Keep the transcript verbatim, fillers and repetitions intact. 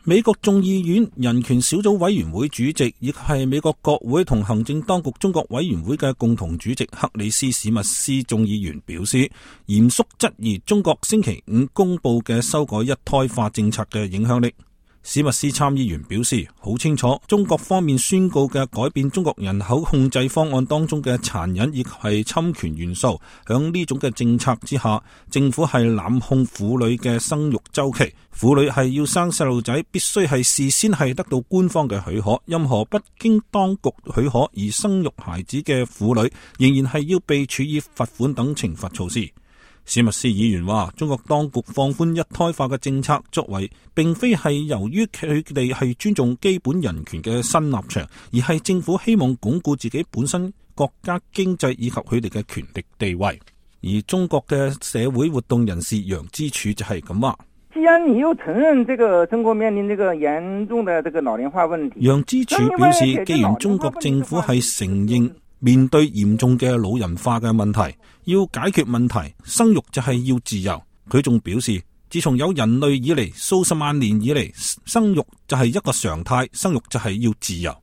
美國眾議院人權小組委員會主席，亦係美國國會同行政當局中國委員會嘅共同主席克里斯史密斯眾議員表示，嚴肅質疑中國星期五公布嘅修改一胎化政策嘅影響力。史密斯參議員表示，好清楚中國方面宣告嘅改變中國人口控制方案當中嘅殘忍以及係侵權元素，響呢種嘅政策之下，政府係濫控婦女嘅生育周期，婦女係要生細路仔必須係事先係得到官方嘅許可，任何不經當局許可而生育孩子嘅婦女仍然係要被處以罰款等懲罰措施。史密斯議員話，中國當局放寬一胎化嘅政策作為並非係由於佢哋係尊重基本人權嘅新立場，而係政府希望鞏固自己本身國家經濟以及佢哋嘅權力地位。而中國嘅社會活動人士楊之柱就係咁話， 既然你又承認這個中國面臨這個嚴重的這個老齡化問題， 楊之柱表示，既然中國政府係承認面對嚴重嘅老人化嘅問題，要解決問題，生育就係要自由。佢仲表示，自從有人類以嚟，數十萬年以嚟，生育就係一個常態，生育就係要自由。